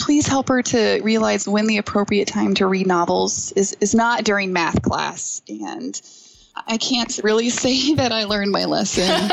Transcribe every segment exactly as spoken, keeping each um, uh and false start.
please help her to realize when the appropriate time to read novels is, is not during math class. And I can't really say that I learned my lesson.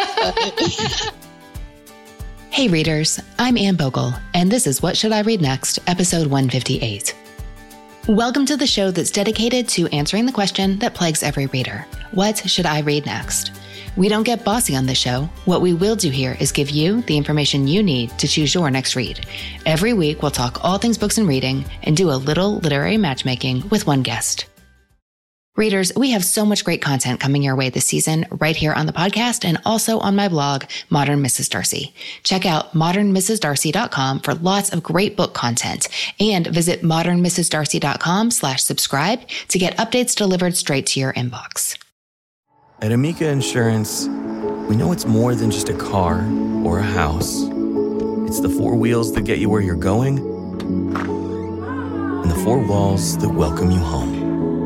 Hey readers, I'm Anne Bogle, and this is What Should I Read Next, episode one fifty-eight. Welcome to the show that's dedicated to answering the question that plagues every reader. What should I read next? We don't get bossy on this show. What we will do here is give you the information you need to choose your next read. Every week, we'll talk all things books and reading and do a little literary matchmaking with one guest. Readers, we have so much great content coming your way this season right here on the podcast and also on my blog, Modern Missus Darcy. Check out modern missus darcy dot com for lots of great book content and visit modern missus darcy dot com slash subscribe to get updates delivered straight to your inbox. At Amica Insurance, we know it's more than just a car or a house. It's the four wheels that get you where you're going and the four walls that welcome you home.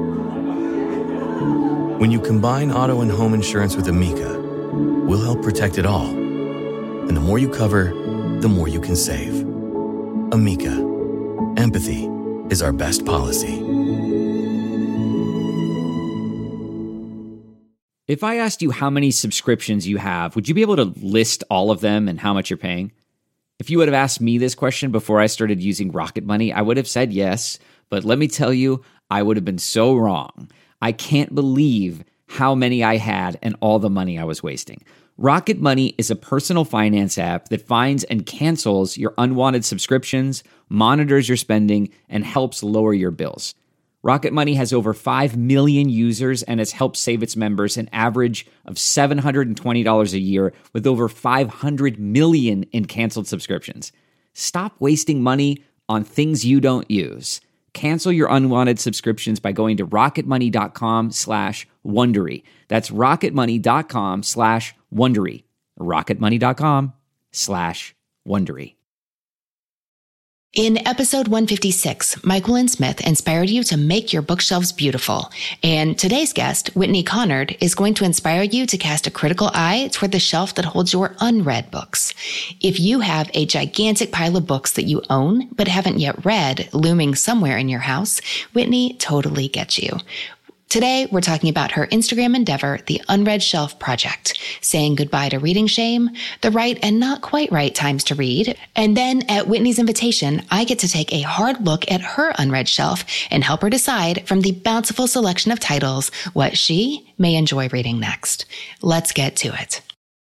When you combine auto and home insurance with Amica, we'll help protect it all. And the more you cover, the more you can save. Amica. Empathy is our best policy. If I asked you how many subscriptions you have, would you be able to list all of them and how much you're paying? If you would have asked me this question before I started using Rocket Money, I would have said yes. But let me tell you, I would have been so wrong. I can't believe how many I had and all the money I was wasting. Rocket Money is a personal finance app that finds and cancels your unwanted subscriptions, monitors your spending, and helps lower your bills. Rocket Money has over five million users and has helped save its members an average of seven hundred twenty dollars a year with over five hundred million in canceled subscriptions. Stop wasting money on things you don't use. Cancel your unwanted subscriptions by going to rocketmoney.com slash Wondery. That's rocketmoney.com slash Wondery. rocketmoney.com slash Wondery. In episode one fifty-six, Mike Willin-Smith inspired you to make your bookshelves beautiful. And today's guest, Whitney Conard, is going to inspire you to cast a critical eye toward the shelf that holds your unread books. If you have a gigantic pile of books that you own but haven't yet read looming somewhere in your house, Whitney totally gets you. Today, we're talking about her Instagram endeavor, the Unread Shelf Project, saying goodbye to reading shame, the right and not quite right times to read, and then at Whitney's invitation, I get to take a hard look at her unread shelf and help her decide from the bountiful selection of titles what she may enjoy reading next. Let's get to it.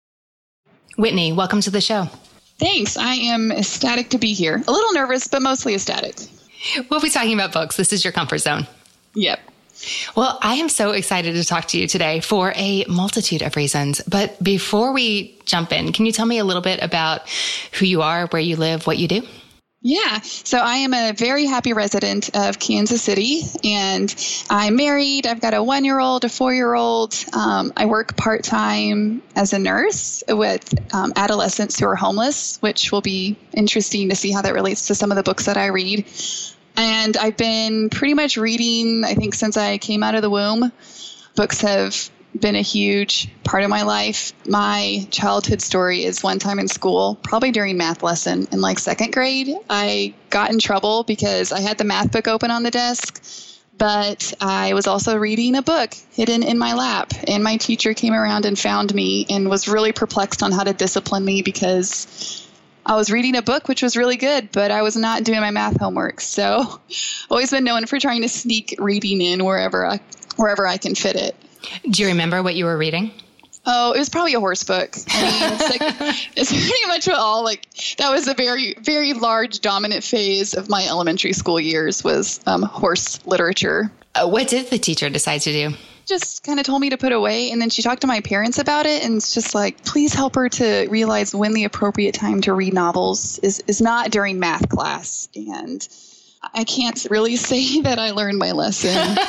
Whitney, welcome to the show. Thanks. I am ecstatic to be here. A little nervous, but mostly ecstatic. We'll be talking about books. This is your comfort zone. Yep. Well, I am so excited to talk to you today for a multitude of reasons. But before we jump in, can you tell me a little bit about who you are, where you live, what you do? Yeah. So I am a very happy resident of Kansas City, and I'm married. I've got a one-year-old, a four-year-old. Um, I work part-time as a nurse with um, adolescents who are homeless, which will be interesting to see how that relates to some of the books that I read. And I've been pretty much reading, I think, since I came out of the womb. Books have been a huge part of my life. My childhood story is one time in school, probably during math lesson in like second grade, I got in trouble because I had the math book open on the desk, but I was also reading a book hidden in my lap. And my teacher came around and found me and was really perplexed on how to discipline me because I was reading a book, which was really good, but I was not doing my math homework. So always been known for trying to sneak reading in wherever I, wherever I can fit it. Do you remember what you were reading? Oh, it was probably a horse book. I mean, it's, like, it's pretty much what all, like, that was a very, very large dominant phase of my elementary school years was um, horse literature. Uh, what did the teacher decide to do? Just kind of told me to put away, and then she talked to my parents about it, and it's just like, please help her to realize when the appropriate time to read novels is, is not during math class. And I can't really say that I learned my lesson.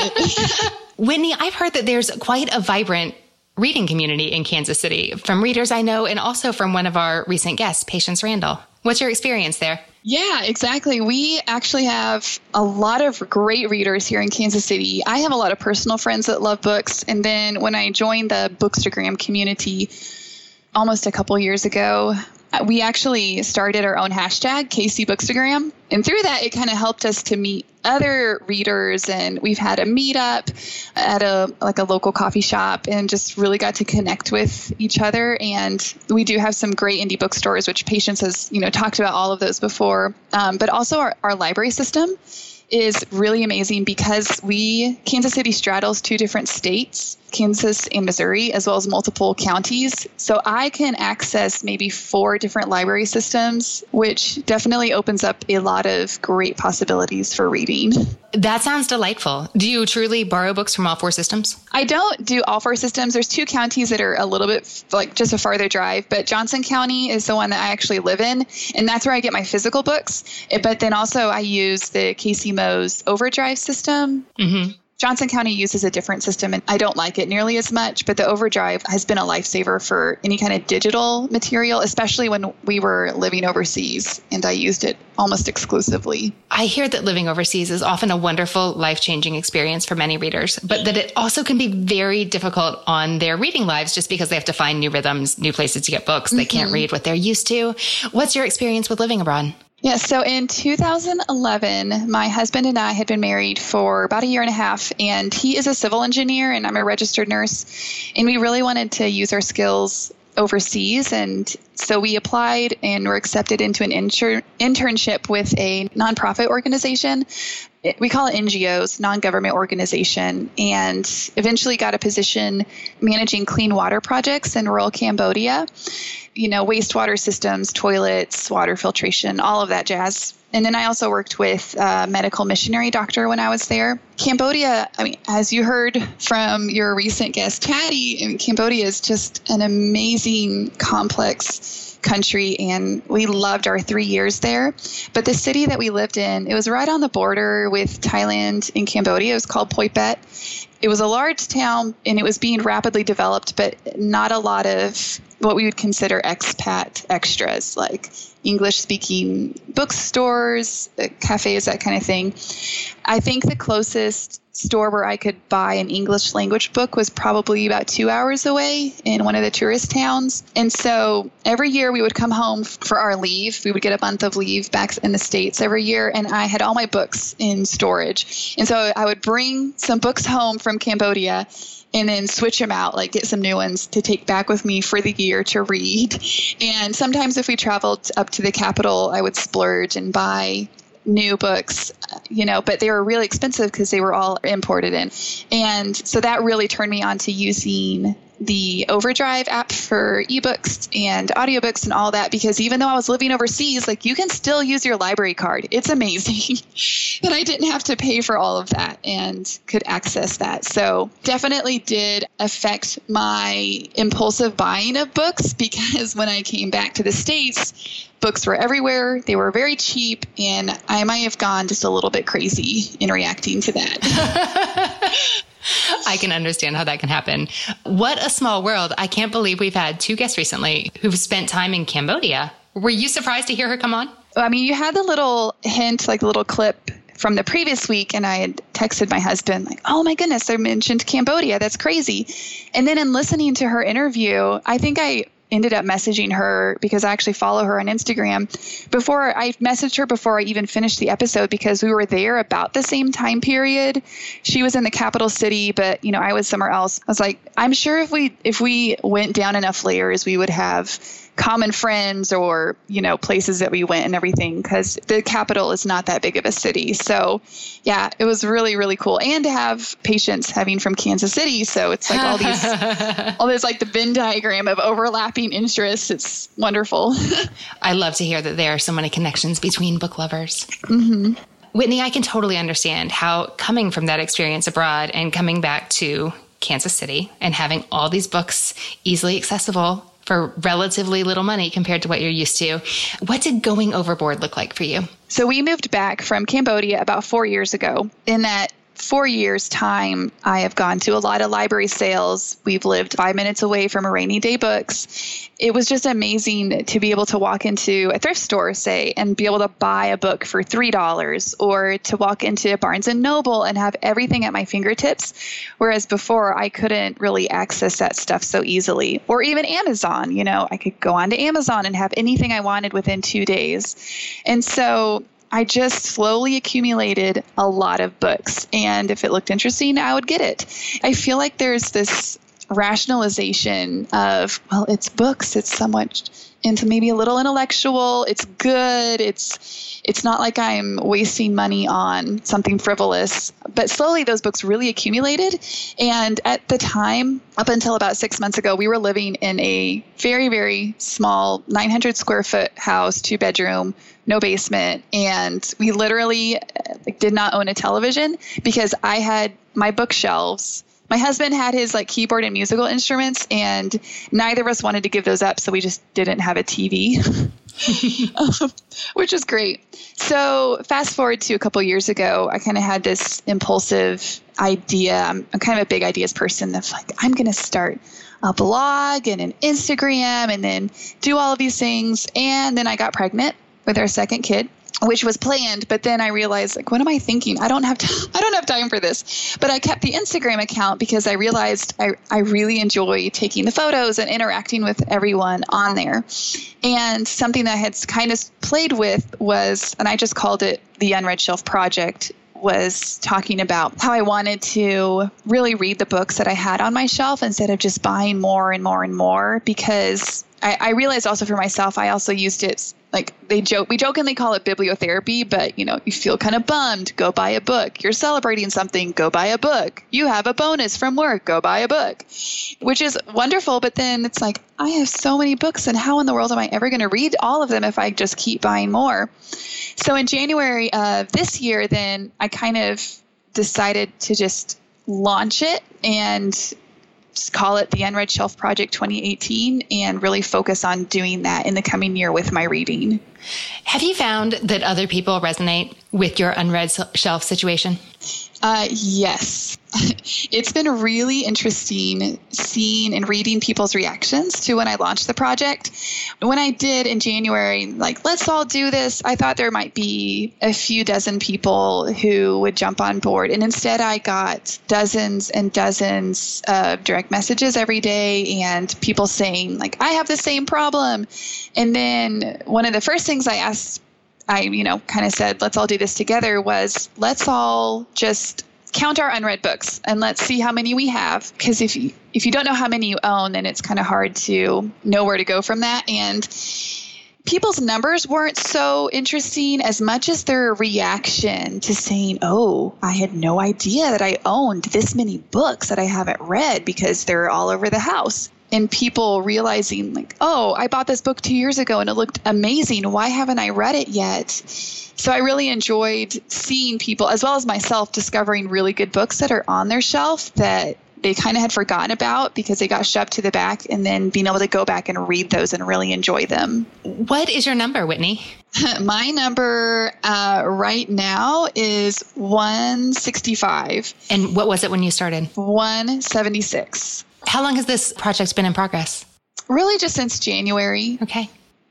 Whitney, I've heard that there's quite a vibrant reading community in Kansas City from readers I know and also from one of our recent guests, Patience Randall. What's your experience there? Yeah, exactly. We actually have a lot of great readers here in Kansas City. I have a lot of personal friends that love books. And then when I joined the Bookstagram community almost a couple years ago, we actually started our own hashtag, K C Bookstagram. And through that, it kind of helped us to meet other readers. And we've had a meetup at a like a local coffee shop and just really got to connect with each other. And we do have some great indie bookstores, which Patience has, you know, talked about all of those before. Um, but also our, our library system is really amazing because we, Kansas City straddles two different states, Kansas and Missouri, as well as multiple counties. So I can access maybe four different library systems, which definitely opens up a lot of great possibilities for reading. That sounds delightful. Do you truly borrow books from all four systems? I don't do all four systems. There's two counties that are a little bit like just a farther drive, but Johnson County is the one that I actually live in, and that's where I get my physical books. But then also I use the K C Mo's Overdrive system. Mm-hmm. Johnson County uses a different system, and I don't like it nearly as much, but the Overdrive has been a lifesaver for any kind of digital material, especially when we were living overseas, and I used it almost exclusively. I hear that living overseas is often a wonderful, life-changing experience for many readers, but that it also can be very difficult on their reading lives just because they have to find new rhythms, new places to get books. Mm-hmm. They can't read what they're used to. What's your experience with living abroad? Yeah, so in two thousand eleven, my husband and I had been married for about a year and a half, and he is a civil engineer and I'm a registered nurse, and we really wanted to use our skills overseas. And so we applied and were accepted into an inter- internship with a nonprofit organization. We call it N G Os, non-government organization, and eventually got a position managing clean water projects in rural Cambodia. You know, wastewater systems, toilets, water filtration, all of that jazz. And then I also worked with a medical missionary doctor when I was there. Cambodia, I mean, as you heard from your recent guest, Patty, I mean, Cambodia is just an amazing, complex country, and we loved our three years there. But the city that we lived in, it was right on the border with Thailand and Cambodia. It was called Phoi Phet. It was a large town, and it was being rapidly developed, but not a lot of what we would consider expat extras, like English-speaking bookstores, cafes, that kind of thing. I think the closest store where I could buy an English language book was probably about two hours away in one of the tourist towns. And so every year we would come home for our leave. We would get a month of leave back in the States every year, and I had all my books in storage. And so I would bring some books home from Cambodia and then switch them out, like get some new ones to take back with me for the year to read. And sometimes if we traveled up to the capital, I would splurge and buy new books, you know, but they were really expensive because they were all imported in. And so that really turned me on to using the Overdrive app for ebooks and audiobooks and all that, because even though I was living overseas, like you can still use your library card. It's amazing that I didn't have to pay for all of that and could access that. So definitely did affect my impulsive buying of books, because when I came back to the States, books were everywhere. They were very cheap, and I might have gone just a little bit crazy in reacting to that. I can understand how that can happen. What a small world. I can't believe we've had two guests recently who've spent time in Cambodia. Were you surprised to hear her come on? I mean, you had the little hint, like the little clip from the previous week, and I had texted my husband like, oh my goodness, I mentioned Cambodia. That's crazy. And then in listening to her interview, I think I ended up messaging her, because I actually follow her on Instagram. Before I messaged her before I even finished the episode, because we were there about the same time period. She was in the capital city, but you know, I was somewhere else. I was like, I'm sure if we if we went down enough layers, we would have common friends or, you know, places that we went and everything, because the capital is not that big of a city. So yeah, it was really, really cool. And to have Patience having from Kansas City. So it's like all these, all this like the Venn diagram of overlapping interests. It's wonderful. I love to hear that there are so many connections between book lovers. Mm-hmm. Whitney, I can totally understand how coming from that experience abroad and coming back to Kansas City and having all these books easily accessible for relatively little money compared to what you're used to. What did going overboard look like for you? So we moved back from Cambodia about four years ago. In that four years' time, I have gone to a lot of library sales. We've lived five minutes away from a Rainy Day Books. It was just amazing to be able to walk into a thrift store, say, and be able to buy a book for three dollars, or to walk into Barnes and Noble and have everything at my fingertips. Whereas before, I couldn't really access that stuff so easily. Or even Amazon, you know, I could go onto Amazon and have anything I wanted within two days. And so I just slowly accumulated a lot of books. And if it looked interesting, I would get it. I feel like there's this rationalization of, well, it's books, it's somewhat into maybe a little intellectual, it's good, it's it's not like I'm wasting money on something frivolous. But slowly those books really accumulated. And at the time, up until about six months ago, we were living in a very, very small nine hundred square foot house, two bedroom, no basement. And we literally like, did not own a television because I had my bookshelves. My husband had his like keyboard and musical instruments, and neither of us wanted to give those up. So we just didn't have a T V, um, which is great. So fast forward to a couple years ago, I kind of had this impulsive idea. I'm, I'm kind of a big ideas person of like, I'm going to start a blog and an Instagram and then do all of these things. And then I got pregnant with our second kid, which was planned. But then I realized, like, what am I thinking? I don't have t- I don't have time for this. But I kept the Instagram account because I realized I, I really enjoy taking the photos and interacting with everyone on there. And something that I had kind of played with was, and I just called it the Unread Shelf Project, was talking about how I wanted to really read the books that I had on my shelf instead of just buying more and more and more, because I, I realized also for myself, I also used it like they joke, we jokingly call it bibliotherapy, but you know, you feel kind of bummed, go buy a book. You're celebrating something, go buy a book. You have a bonus from work, go buy a book, which is wonderful. But then it's like, I have so many books, and how in the world am I ever going to read all of them if I just keep buying more? So in January of this year, then I kind of decided to just launch it and just call it the Unread Shelf Project twenty eighteen and really focus on doing that in the coming year with my reading. Have you found that other people resonate with your unread shelf situation? Uh, yes. It's been really interesting seeing and reading people's reactions to when I launched the project. When I did in January, like, let's all do this, I thought there might be a few dozen people who would jump on board. And instead, I got dozens and dozens of direct messages every day and people saying, like, I have the same problem. And then one of the first things I asked, I, you know, kind of said, let's all do this together, was let's all just count our unread books and let's see how many we have. Because if you, if you don't know how many you own, then it's kind of hard to know where to go from that. And people's numbers weren't so interesting as much as their reaction to saying, oh, I had no idea that I owned this many books that I haven't read because they're all over the house. And people realizing, like, oh, I bought this book two years ago and it looked amazing. Why haven't I read it yet? So I really enjoyed seeing people, as well as myself, discovering really good books that are on their shelf that they kind of had forgotten about because they got shoved to the back, and then being able to go back and read those and really enjoy them. What is your number, Whitney? My number uh, right now is one sixty-five. And what was it when you started? one seventy-six. How long has this project been in progress? Really just since January. Okay.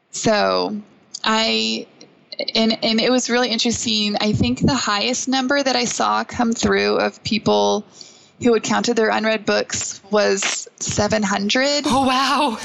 So I, and, and it was really interesting. I think the highest number that I saw come through of people who had counted their unread books was seven hundred. Oh, wow.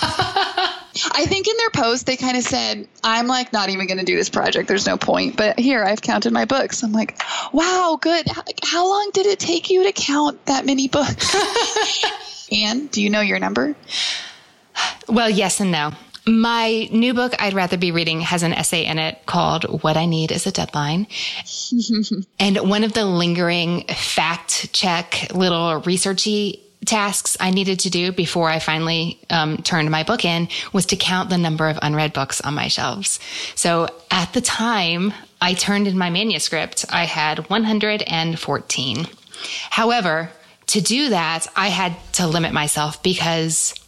I think in their post, they kind of said, I'm like not even going to do this project. There's no point. But here, I've counted my books. I'm like, wow, good. How, how long did it take you to count that many books? Anne, do you know your number? Well, yes and no. My new book, I'd Rather Be Reading, has an essay in it called What I Need is a Deadline. And one of the lingering fact check, little researchy tasks I needed to do before I finally um, turned my book in was to count the number of unread books on my shelves. So at the time I turned in my manuscript, I had one hundred fourteen. However, to do that, I had to limit myself because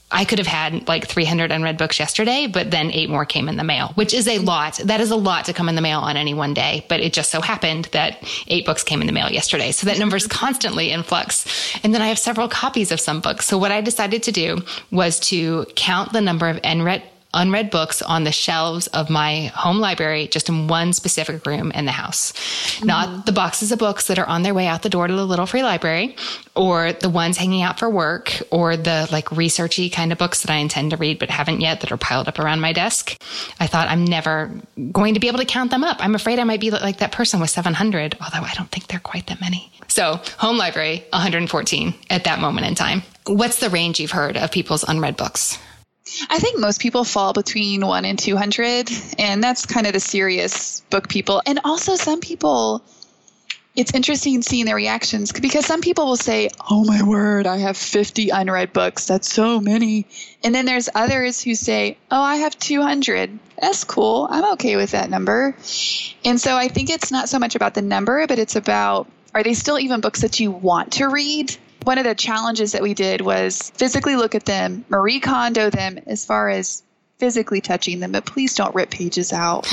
I could have had like three hundred unread books yesterday, but then eight more came in the mail, which is a lot. That is a lot to come in the mail on any one day. But it just so happened that eight books came in the mail yesterday. So that number is constantly in flux. And then I have several copies of some books. So what I decided to do was to count the number of unread unread books on the shelves of my home library, just in one specific room in the house. Mm-hmm. Not the boxes of books that are on their way out the door to the little free library, or the ones hanging out for work, or the like researchy kind of books that I intend to read but haven't yet that are piled up around my desk. I thought I'm never going to be able to count them up. I'm afraid I might be like that person with seven hundred, although I don't think they're quite that many. So home library, one hundred fourteen at that moment in time. What's the range you've heard of people's unread books? I think most people fall between one and two hundred, and that's kind of the serious book people. And also some people, it's interesting seeing their reactions, because some people will say, oh my word, I have fifty unread books. That's so many. And then there's others who say, oh, I have two hundred. That's cool. I'm okay with that number. And so I think it's not so much about the number, but it's about, are they still even books that you want to read? One of the challenges that we did was physically look at them, Marie Kondo them as far as physically touching them, but please don't rip pages out.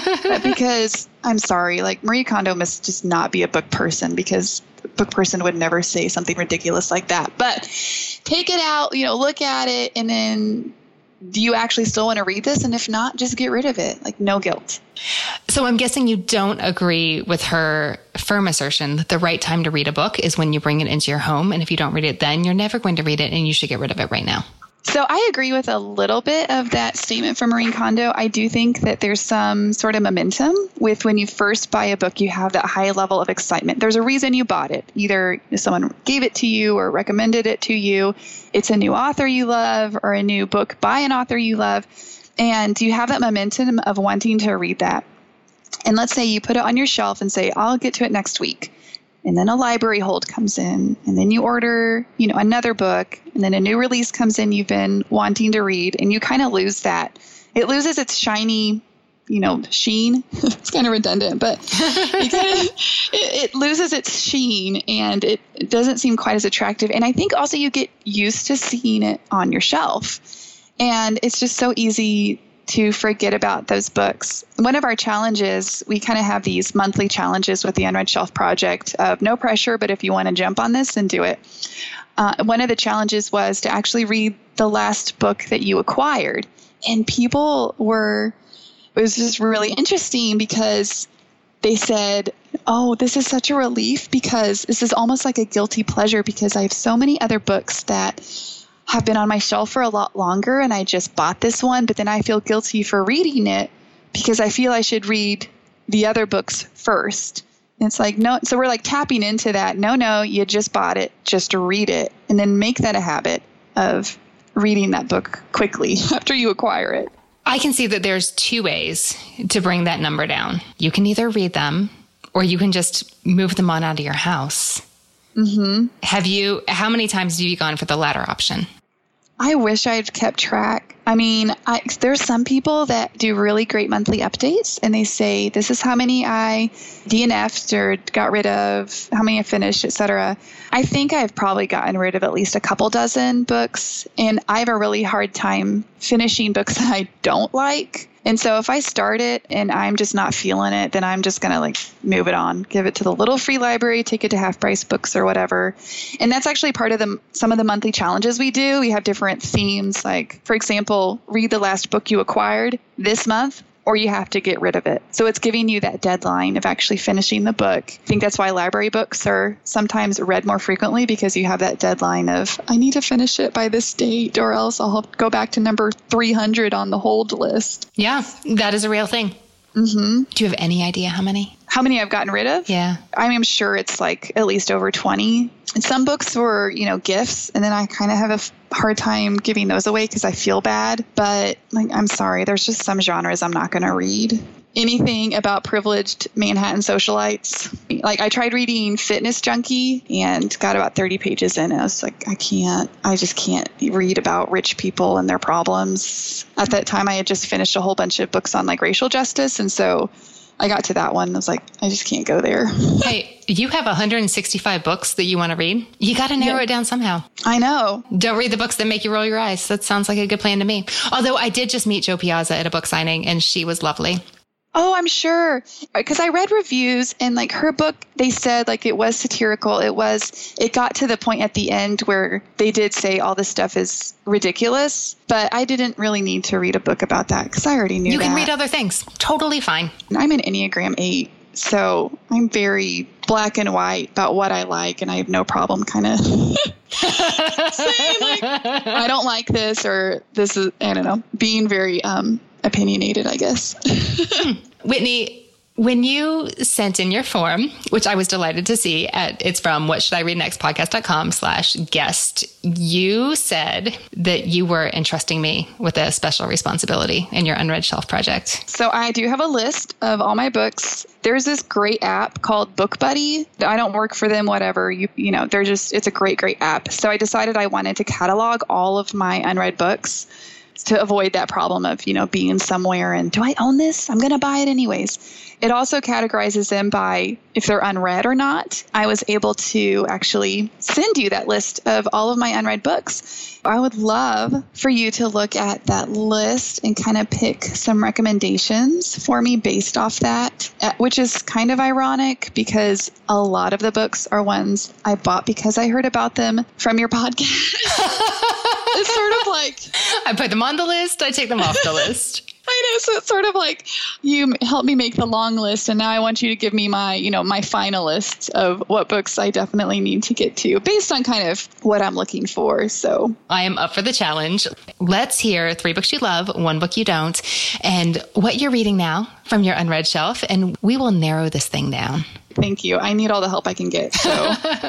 Because I'm sorry, like Marie Kondo must just not be a book person, because a book person would never say something ridiculous like that. But take it out, you know, look at it, and then do you actually still want to read this? And if not, just get rid of it. Like, no guilt. So I'm guessing you don't agree with her firm assertion that the right time to read a book is when you bring it into your home. And if you don't read it then, you're never going to read it, and you should get rid of it right now. So I agree with a little bit of that statement from Marie Kondo. I do think that there's some sort of momentum with when you first buy a book, you have that high level of excitement. There's a reason you bought it. Either someone gave it to you or recommended it to you. It's a new author you love, or a new book by an author you love. And you have that momentum of wanting to read that. And let's say you put it on your shelf and say, I'll get to it next week. And then a library hold comes in, and then you order, you know, another book, and then a new release comes in you've been wanting to read, and you kind of lose that. It loses its shiny, you know, sheen. It's kind of redundant, but you kinda, it, it loses its sheen, and it, it doesn't seem quite as attractive. And I think also you get used to seeing it on your shelf, and it's just so easy to forget about those books. One of our challenges, we kind of have these monthly challenges with the Unread Shelf Project of no pressure, but if you want to jump on this, then do it. Uh, one of the challenges was to actually read the last book that you acquired. And people were, it was just really interesting because they said, oh, this is such a relief, because this is almost like a guilty pleasure, because I have so many other books that have been on my shelf for a lot longer, and I just bought this one, but then I feel guilty for reading it because I feel I should read the other books first. And it's like, no, so we're like tapping into that. No, no, you just bought it, just read it, and then make that a habit of reading that book quickly after you acquire it. I can see that there's two ways to bring that number down. You can either read them, or you can just move them on out of your house. Mm-hmm. Have you, how many times have you gone for the latter option? I wish I'd kept track. I mean, I, there's some people that do really great monthly updates, and they say, this is how many I D N F'd or got rid of, how many I finished, et cetera. I think I've probably gotten rid of at least a couple dozen books, and I have a really hard time finishing books that I don't like. And so if I start it and I'm just not feeling it, then I'm just going to like move it on, give it to the little free library, take it to Half Price Books or whatever. And that's actually part of the some of the monthly challenges we do. We have different themes, like, for example, read the last book you acquired this month, or you have to get rid of it. So it's giving you that deadline of actually finishing the book. I think that's why library books are sometimes read more frequently, because you have that deadline of, I need to finish it by this date, or else I'll go back to number three hundred on the hold list. Yeah, that is a real thing. Mm-hmm. Do you have any idea how many? How many I've gotten rid of? Yeah. I mean, I'm sure it's like at least over twenty. And some books were, you know, gifts, and then I kind of have a f- hard time giving those away because I feel bad. But like, I'm sorry, there's just some genres I'm not going to read. Anything about privileged Manhattan socialites. Like, I tried reading Fitness Junkie and got about thirty pages in, and I was like, I can't, I just can't read about rich people and their problems. At that time, I had just finished a whole bunch of books on like racial justice, and so I got to that one. I was like, I just can't go there. Hey, you have one hundred sixty-five books that you want to read. You got to narrow yeah. it down somehow. I know. Don't read the books that make you roll your eyes. That sounds like a good plan to me. Although I did just meet Jo Piazza at a book signing, and she was lovely. Oh, I'm sure. Because I read reviews, and like her book, they said like it was satirical. It was, it got to the point at the end where they did say all this stuff is ridiculous, but I didn't really need to read a book about that because I already knew You that. can read other things. Totally fine. I'm an Enneagram eight, so I'm very black and white about what I like, and I have no problem kind of saying like, I don't like this, or this is, I don't know, being very um, opinionated, I guess. Whitney, when you sent in your form, which I was delighted to see, at it's from what should I read next podcast.com slash guest, you said that you were entrusting me with a special responsibility in your Unread Shelf project. So I do have a list of all my books. There's this great app called Book Buddy. I don't work for them, whatever. You you know, they're just, it's a great, great app. So I decided I wanted to catalog all of my unread books to avoid that problem of, you know, being somewhere and do I own this? I'm going to buy it anyways. It also categorizes them by if they're unread or not. I was able to actually send you that list of all of my unread books. I would love for you to look at that list and kind of pick some recommendations for me based off that, which is kind of ironic because a lot of the books are ones I bought because I heard about them from your podcast. It's sort of like... I put them on the list. I take them off the list. I know. So it's sort of like you helped me make the long list, and now I want you to give me my, you know, my final list of what books I definitely need to get to based on kind of what I'm looking for. So I am up for the challenge. Let's hear three books you love, one book you don't, and what you're reading now from your unread shelf, and we will narrow this thing down. Thank you. I need all the help I can get. So,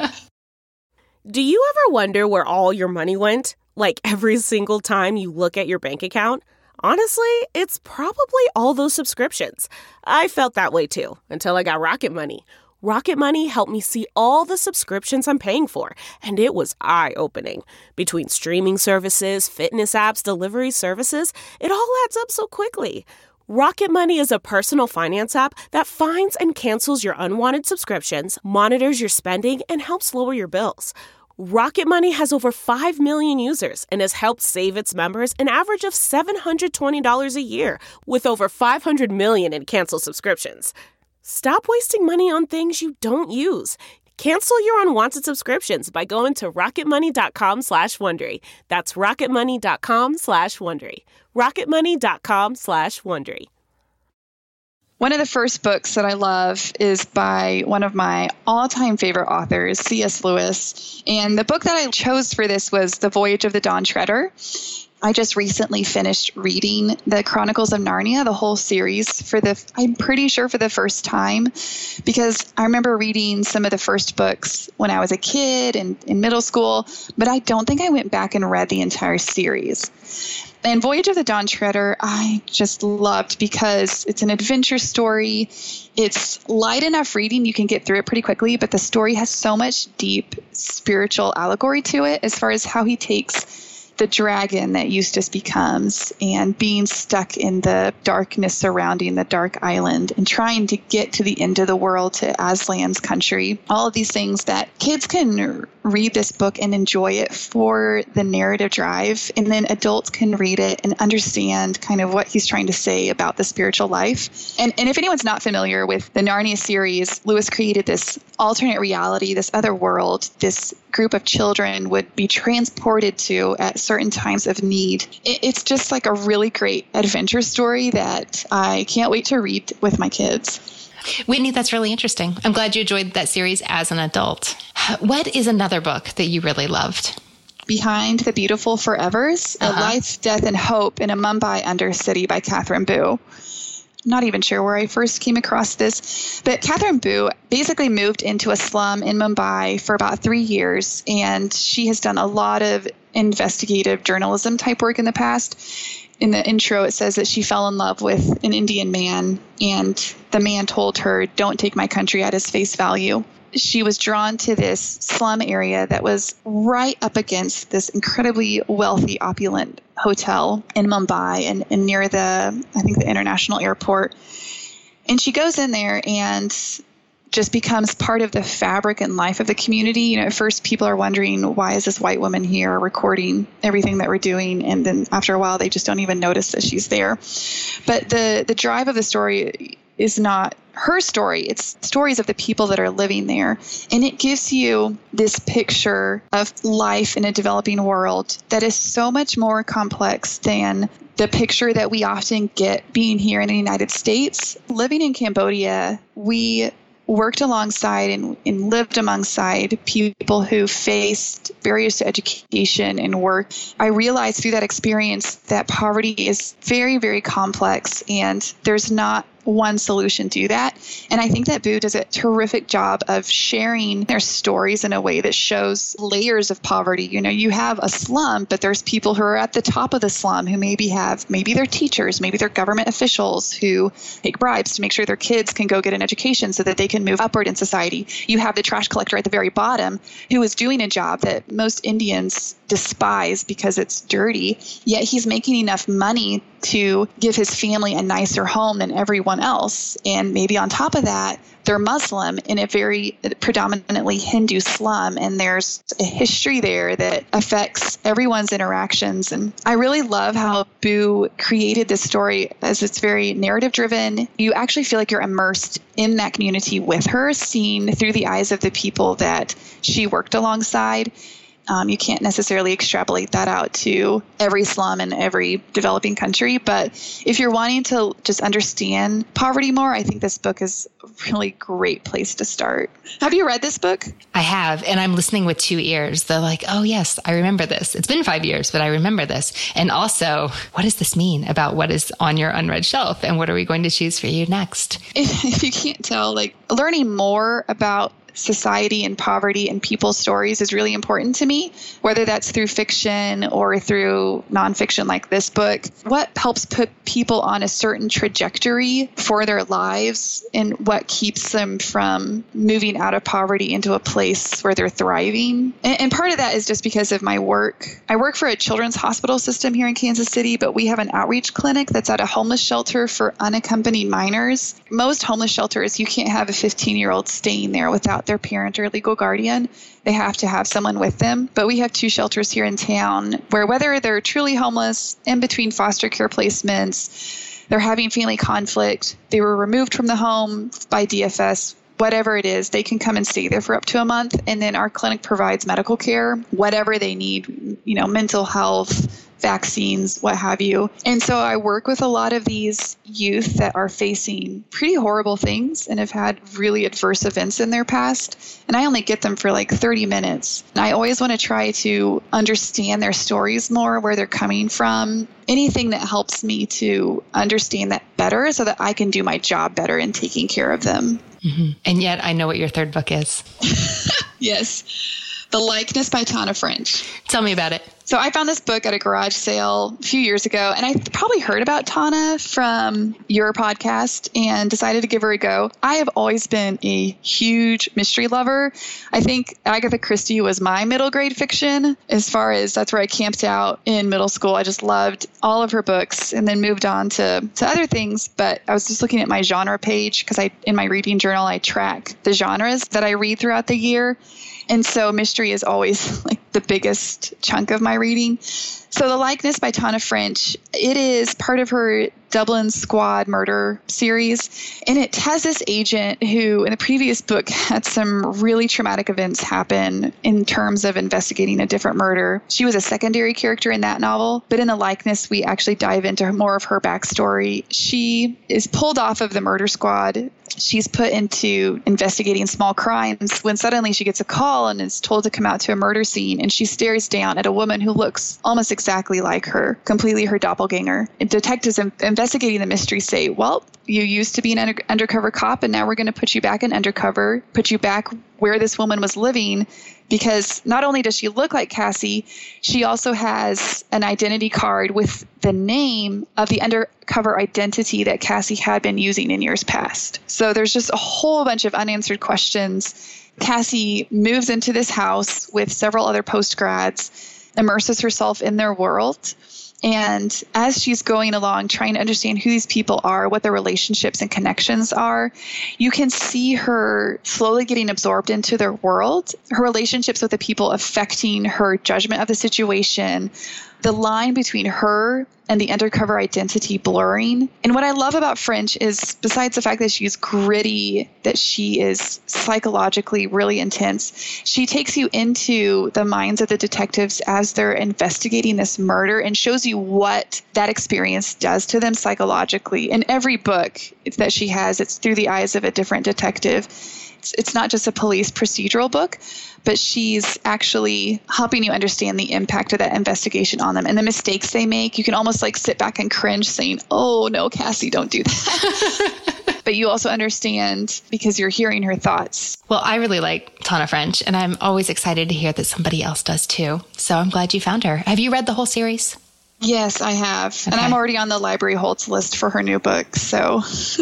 do you ever wonder where all your money went? Like every single time you look at your bank account? Honestly, it's probably all those subscriptions. I felt that way too, until I got Rocket Money. Rocket Money helped me see all the subscriptions I'm paying for, and it was eye-opening. Between streaming services, fitness apps, delivery services, it all adds up so quickly. Rocket Money is a personal finance app that finds and cancels your unwanted subscriptions, monitors your spending, and helps lower your bills. Rocket Money has over five million users and has helped save its members an average of seven hundred twenty dollars a year, with over five hundred million in canceled subscriptions. Stop wasting money on things you don't use. Cancel your unwanted subscriptions by going to rocketmoney.com slash Wondery. That's rocketmoney.com slash Wondery. rocketmoney.com slash Wondery. One of the first books that I love is by one of my all-time favorite authors, C S Lewis. And the book that I chose for this was The Voyage of the Dawn Treader. I just recently finished reading the Chronicles of Narnia, the whole series, for the, I'm pretty sure for the first time, because I remember reading some of the first books when I was a kid and in middle school, but I don't think I went back and read the entire series. And Voyage of the Dawn Treader, I just loved because it's an adventure story. It's light enough reading. You can get through it pretty quickly, but the story has so much deep spiritual allegory to it as far as how he takes the dragon that Eustace becomes and being stuck in the darkness surrounding the dark island and trying to get to the end of the world, to Aslan's country. All of these things that kids can read this book and enjoy it for the narrative drive, and then adults can read it and understand kind of what he's trying to say about the spiritual life. And, and if anyone's not familiar with the Narnia series, Lewis created this alternate reality, this other world, this group of children would be transported to at certain times of need. It, it's just like a really great adventure story that I can't wait to read with my kids. Whitney, that's really interesting. I'm glad you enjoyed that series as an adult. What is another book that you really loved? Behind the Beautiful Forevers, uh-huh. A Life, Death, and Hope in a Mumbai Undercity by Catherine Boo. Not even sure where I first came across this, but Catherine Boo basically moved into a slum in Mumbai for about three years, and she has done a lot of investigative journalism type work in the past. In the intro, it says that she fell in love with an Indian man, and the man told her, "Don't take my country at his face value." She was drawn to this slum area that was right up against this incredibly wealthy, opulent hotel in Mumbai and, and near the, I think, the international airport. And she goes in there and just becomes part of the fabric and life of the community. You know, at first people are wondering, why is this white woman here recording everything that we're doing? And then after a while, they just don't even notice that she's there. But the, the drive of the story is not her story. It's stories of the people that are living there. And it gives you this picture of life in a developing world that is so much more complex than the picture that we often get being here in the United States. Living in Cambodia, we worked alongside and, and lived alongside people who faced barriers to education and work. I realized through that experience that poverty is very, very complex, and there's not one solution to that. And I think that Boo does a terrific job of sharing their stories in a way that shows layers of poverty. You know, you have a slum, but there's people who are at the top of the slum who maybe have, maybe they're teachers, maybe they're government officials who take bribes to make sure their kids can go get an education so that they can move upward in society. You have the trash collector at the very bottom who is doing a job that most Indians despise because it's dirty, yet he's making enough money to give his family a nicer home than everyone else. And maybe on top of that, they're Muslim in a very predominantly Hindu slum. And there's a history there that affects everyone's interactions. And I really love how Boo created this story as it's very narrative driven. You actually feel like you're immersed in that community with her, seen through the eyes of the people that she worked alongside. Um, you can't necessarily extrapolate that out to every slum in every developing country. But if you're wanting to just understand poverty more, I think this book is a really great place to start. Have you read this book? I have, and I'm listening with two ears. They're like, oh, yes, I remember this. It's been five years, but I remember this. And also, what does this mean about what is on your unread shelf? And what are we going to choose for you next? If, if you can't tell, like learning more about society and poverty and people's stories is really important to me, whether that's through fiction or through nonfiction like this book. What helps put people on a certain trajectory for their lives and what keeps them from moving out of poverty into a place where they're thriving. And, and part of that is just because of my work. I work for a children's hospital system here in Kansas City, but we have an outreach clinic that's at a homeless shelter for unaccompanied minors. Most homeless shelters, you can't have a fifteen-year-old staying there without their parent or legal guardian. They have to have someone with them. But we have two shelters here in town where whether they're truly homeless, in between foster care placements, they're having family conflict, they were removed from the home by D F S, whatever it is, they can come and stay there for up to a month. And then our clinic provides medical care, whatever they need, you know, mental health, vaccines, what have you. And so I work with a lot of these youth that are facing pretty horrible things and have had really adverse events in their past. And I only get them for like thirty minutes. And I always want to try to understand their stories more, where they're coming from, anything that helps me to understand that better so that I can do my job better in taking care of them. Mm-hmm. And yet I know what your third book is. Yes. The Likeness by Tana French. Tell me about it. So I found this book at a garage sale a few years ago, and I probably heard about Tana from your podcast and decided to give her a go. I have always been a huge mystery lover. I think Agatha Christie was my middle grade fiction, as far as that's where I camped out in middle school. I just loved all of her books and then moved on to, to other things. But I was just looking at my genre page because I in my reading journal, I track the genres that I read throughout the year. And so mystery is always like the biggest chunk of my reading. So The Likeness by Tana French, it is part of her Dublin Squad murder series. And it has this agent who in the previous book had some really traumatic events happen in terms of investigating a different murder. She was a secondary character in that novel, but in The Likeness, we actually dive into more of her backstory. She is pulled off of the murder squad. She's put into investigating small crimes when suddenly she gets a call and is told to come out to a murder scene. And she stares down at a woman who looks almost exactly like her, completely her doppelganger. And detectives in- investigating the mystery say, well, you used to be an under- undercover cop, and now we're going to put you back in undercover, put you back where this woman was living, because not only does she look like Cassie, she also has an identity card with the name of the undercover identity that Cassie had been using in years past. So there's just a whole bunch of unanswered questions. Cassie moves into this house with several other post-grads, immerses herself in their world, And as she's going along, trying to understand who these people are, what their relationships and connections are, you can see her slowly getting absorbed into their world, her relationships with the people affecting her judgment of the situation, the line between her and the undercover identity blurring. And what I love about French is, besides the fact that she's gritty, that she is psychologically really intense, she takes you into the minds of the detectives as they're investigating this murder and shows you what that experience does to them psychologically. In every book that she has, it's through the eyes of a different detective. It's, it's not just a police procedural book, but she's actually helping you understand the impact of that investigation on them and the mistakes they make. You can almost like sit back and cringe saying, oh, no, Cassie, don't do that. But you also understand because you're hearing her thoughts. Well, I really like Tana French, and I'm always excited to hear that somebody else does too. So I'm glad you found her. Have you read the whole series? Yes, I have. Okay. And I'm already on the library holds list for her new book. So...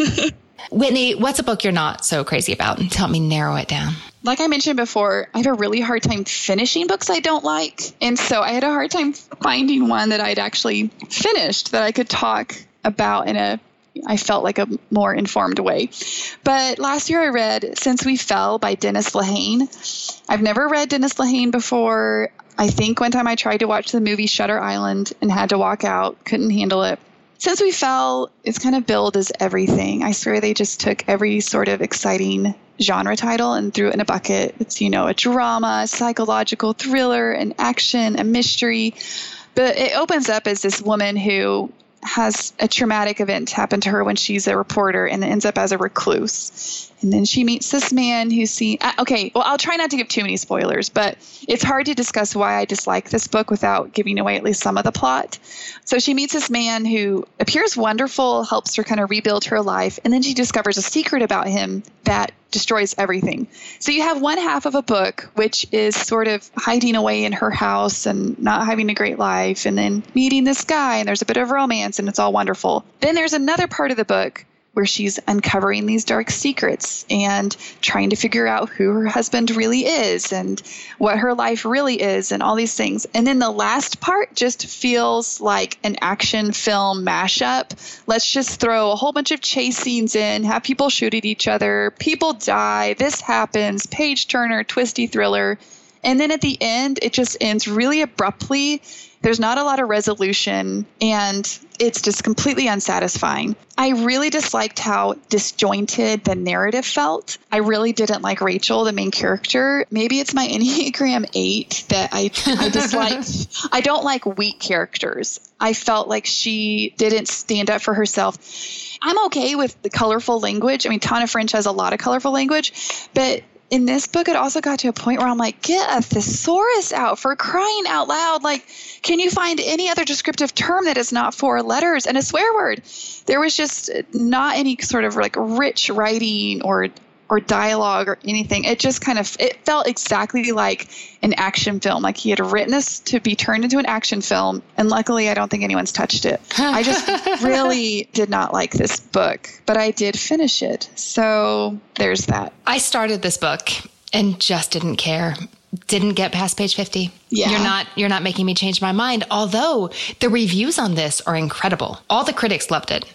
Whitney, what's a book you're not so crazy about? And help me narrow it down. Like I mentioned before, I have a really hard time finishing books I don't like. And so I had a hard time finding one that I'd actually finished that I could talk about in a, I felt like a more informed way. But last year I read Since We Fell by Dennis Lehane. I've never read Dennis Lehane before. I think one time I tried to watch the movie Shutter Island and had to walk out, couldn't handle it. Since We Fell, it's kind of billed as everything. I swear they just took every sort of exciting genre title and threw it in a bucket. It's, you know, a drama, a psychological thriller, an action, a mystery. But it opens up as this woman who has a traumatic event happen to her when she's a reporter and ends up as a recluse. And then she meets this man who's seen, uh, okay, well, I'll try not to give too many spoilers, but it's hard to discuss why I dislike this book without giving away at least some of the plot. So she meets this man who appears wonderful, helps her kind of rebuild her life, and then she discovers a secret about him that destroys everything. So you have one half of a book, which is sort of hiding away in her house and not having a great life, and then meeting this guy, and there's a bit of romance, and it's all wonderful. Then there's another part of the book where she's uncovering these dark secrets and trying to figure out who her husband really is and what her life really is and all these things. And then the last part just feels like an action film mashup. Let's just throw a whole bunch of chase scenes in, have people shoot at each other, people die, this happens, page turner, twisty thriller. And then at the end, it just ends really abruptly. There's not a lot of resolution, and it's just completely unsatisfying. I really disliked how disjointed the narrative felt. I really didn't like Rachel, the main character. Maybe it's my Enneagram eight that I, I dislike. I don't like weak characters. I felt like she didn't stand up for herself. I'm okay with the colorful language. I mean, Tana French has a lot of colorful language, but in this book, it also got to a point where I'm like, get a thesaurus out, for crying out loud. Like, can you find any other descriptive term that is not four letters and a swear word? There was just not any sort of like rich writing or or dialogue or anything. It just kind of, it felt exactly like an action film. Like he had written this to be turned into an action film. And luckily, I don't think anyone's touched it. I just really did not like this book, but I did finish it. So there's that. I started this book and just didn't care. Didn't get past page fifty. Yeah. You're not, you're not making me change my mind. Although the reviews on this are incredible. All the critics loved it.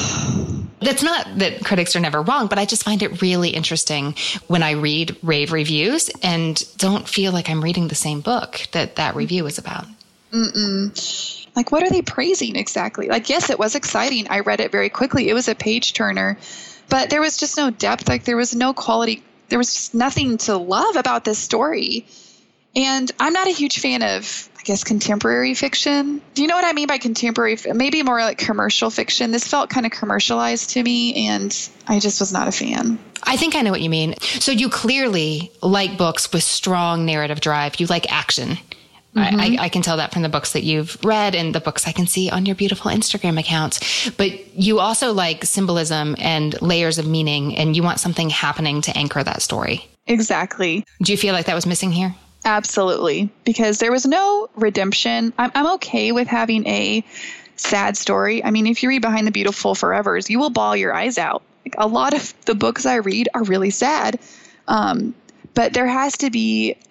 That's not that critics are never wrong, but I just find it really interesting when I read rave reviews and don't feel like I'm reading the same book that that review is about. Mm-mm. Like, what are they praising exactly? Like, yes, it was exciting. I read it very quickly. It was a page turner, but there was just no depth. Like, there was no quality. There was just nothing to love about this story. And I'm not a huge fan of, I guess, contemporary fiction. Do you know what I mean by contemporary? Maybe more like commercial fiction. This felt kind of commercialized to me, and I just was not a fan. I think I know what you mean. So you clearly like books with strong narrative drive. You like action. Mm-hmm. I, I can tell that from the books that you've read and the books I can see on your beautiful Instagram accounts. But you also like symbolism and layers of meaning, and you want something happening to anchor that story. Exactly. Do you feel like that was missing here? Absolutely. Because there was no redemption. I'm, I'm okay with having a sad story. I mean, if you read Behind the Beautiful Forevers, you will bawl your eyes out. Like, a lot of the books I read are really sad. Um, but there has to be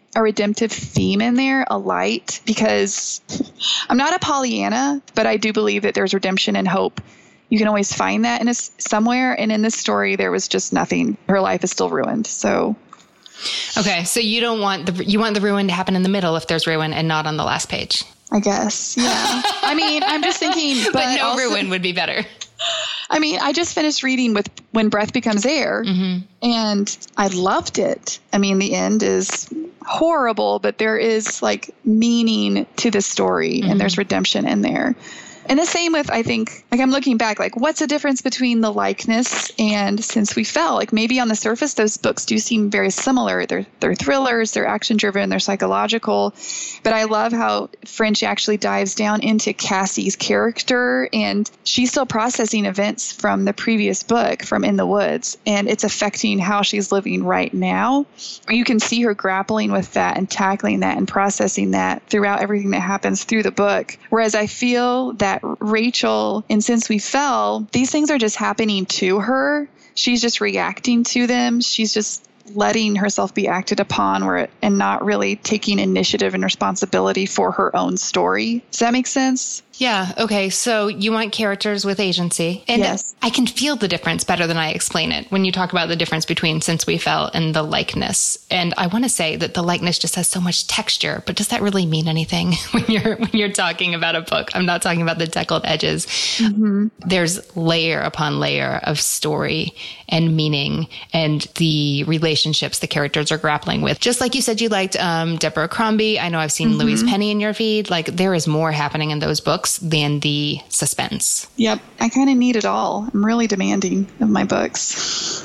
a redemptive theme in there, a light, because I'm not a Pollyanna, but I do believe that there's redemption and hope. You can always find that in a, somewhere. And in this story, there was just nothing. Her life is still ruined. So. Okay. So you don't want the, you want the ruin to happen in the middle if there's ruin and not on the last page. I guess. Yeah. I mean, I'm just thinking, but, but no also, ruin would be better. I mean, I just finished reading with When Breath Becomes Air, mm-hmm. and I loved it. I mean, the end is horrible, but there is like meaning to the story, mm-hmm. and there's redemption in there. And the same with, I think, like I'm looking back, like what's the difference between The Likeness and Since We Fell? Like maybe on the surface, those books do seem very similar. They're they're thrillers, they're action driven, they're psychological. But I love how French actually dives down into Cassie's character, and she's still processing events from the previous book, from In the Woods, and it's affecting how she's living right now. You can see her grappling with that and tackling that and processing that throughout everything that happens through the book. Whereas I feel that Rachel, and Since We Fell, these things are just happening to her. She's just reacting to them. She's just letting herself be acted upon where it, and not really taking initiative and responsibility for her own story. Does that make sense? Yeah. Okay. So you want characters with agency. And yes. I can feel the difference better than I explain it when you talk about the difference between Since We Fell and The Likeness. And I want to say that The Likeness just has so much texture, but does that really mean anything when you're when you're talking about a book? I'm not talking about the deckled edges. Mm-hmm. There's layer upon layer of story and meaning and the relationships the characters are grappling with. Just like you said, you liked um, Deborah Crombie. I know I've seen mm-hmm. Louise Penny in your feed. Like there is more happening in those books than the suspense. Yep. I kind of need it all. I'm really demanding of my books.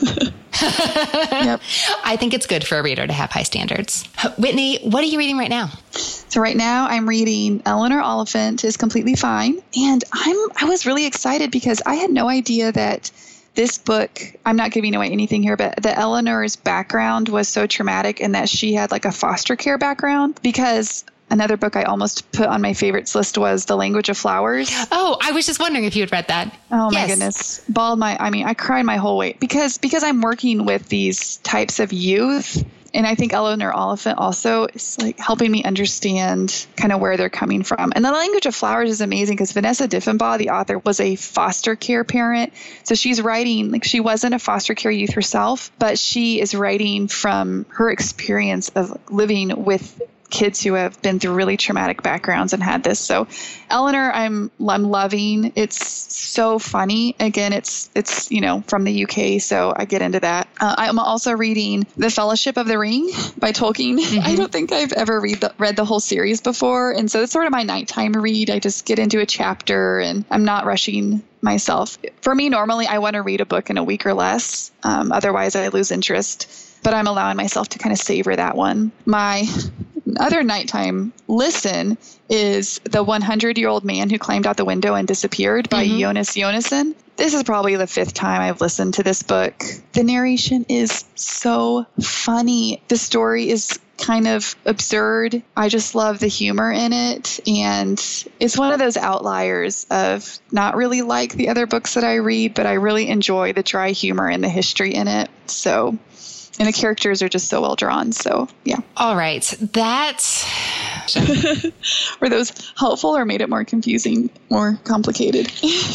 Yep. I think it's good for a reader to have high standards. Whitney, what are you reading right now? So right now I'm reading Eleanor Oliphant is Completely Fine. And I'm I was really excited because I had no idea that this book, I'm not giving away anything here, but that Eleanor's background was so traumatic and that she had like a foster care background, because another book I almost put on my favorites list was The Language of Flowers. Oh, I was just wondering if you had read that. Oh my yes. goodness. Bawled my, I mean, I cried my whole way because, because I'm working with these types of youth. And I think Eleanor Oliphant also is like helping me understand kind of where they're coming from. And The Language of Flowers is amazing because Vanessa Diffenbaugh, the author, was a foster care parent. So she's writing, like she wasn't a foster care youth herself, but she is writing from her experience of living with kids who have been through really traumatic backgrounds and had this. So Eleanor, I'm I'm loving. It's so funny. Again, it's it's you know from the U K, so I get into that. Uh, I'm also reading The Fellowship of the Ring by Tolkien. Mm-hmm. I don't think I've ever read the, read the whole series before, and so it's sort of my nighttime read. I just get into a chapter, and I'm not rushing myself. For me, normally I want to read a book in a week or less. Um, otherwise, I lose interest. But I'm allowing myself to kind of savor that one. My other nighttime listen is The hundred-Year-Old Man Who Climbed Out the Window and Disappeared by mm-hmm. Jonas Jonasson. This is probably the fifth time I've listened to this book. The narration is so funny. The story is kind of absurd. I just love the humor in it. And it's one of those outliers of not really like the other books that I read, but I really enjoy the dry humor and the history in it. So... And the characters are just so well drawn. So, yeah. All right. That... Were those helpful or made it more confusing, more complicated?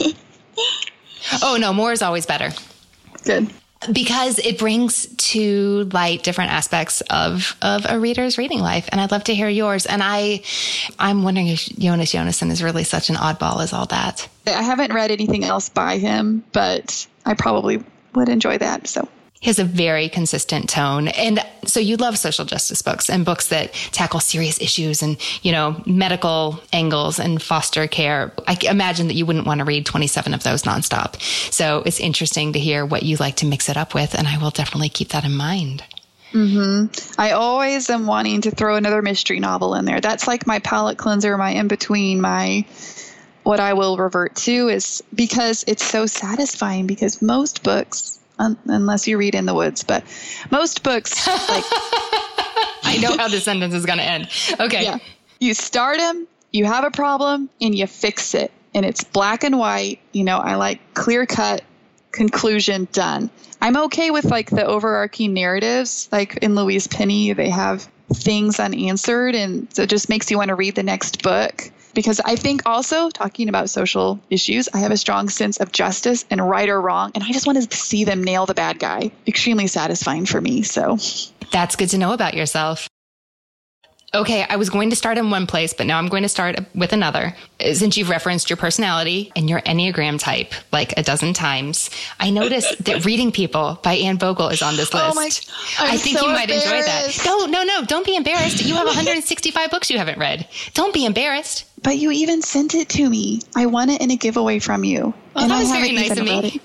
Oh, no. More is always better. Good. Because it brings to light different aspects of, of a reader's reading life. And I'd love to hear yours. And I, I'm wondering if Jonas Jonasson is really such an oddball as all that. I haven't read anything else by him, but I probably would enjoy that. So... He has a very consistent tone. And so you love social justice books and books that tackle serious issues and, you know, medical angles and foster care. I imagine that you wouldn't want to read twenty-seven of those nonstop. So it's interesting to hear what you like to mix it up with. And I will definitely keep that in mind. Mm-hmm. I always am wanting to throw another mystery novel in there. That's like my palate cleanser, my in-between, my... What I will revert to is because it's so satisfying because most books... Um, unless you read In the Woods, but most books, like... I know how this sentence is going to end. Okay. Yeah. You start them, you have a problem, and you fix it. And it's black and white. You know, I like clear cut, conclusion, done. I'm okay with like the overarching narratives. Like in Louise Penny, they have things unanswered. And so it just makes you want to read the next book. Because I think also, talking about social issues, I have a strong sense of justice and right or wrong. And I just want to see them nail the bad guy. Extremely satisfying for me. So that's good to know about yourself. Okay, I was going to start in one place, but now I'm going to start with another. Since you've referenced your personality and your Enneagram type like a dozen times, I noticed that Reading People by Anne Vogel is on this list. Oh my, I'm I think so you might enjoy that. No, no, no, don't be embarrassed. You have one hundred sixty-five books you haven't read. Don't be embarrassed. But you even sent it to me. I won it in a giveaway from you. Oh, and that was I very nice of me.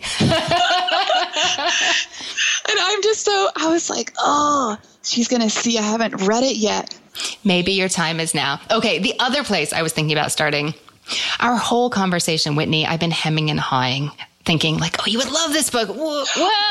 And I'm just so, I was like, oh, she's going to see I haven't read it yet. Maybe your time is now. Okay, the other place I was thinking about starting, our whole conversation, Whitney, I've been hemming and hawing, thinking like, oh, you would love this book. Whoa.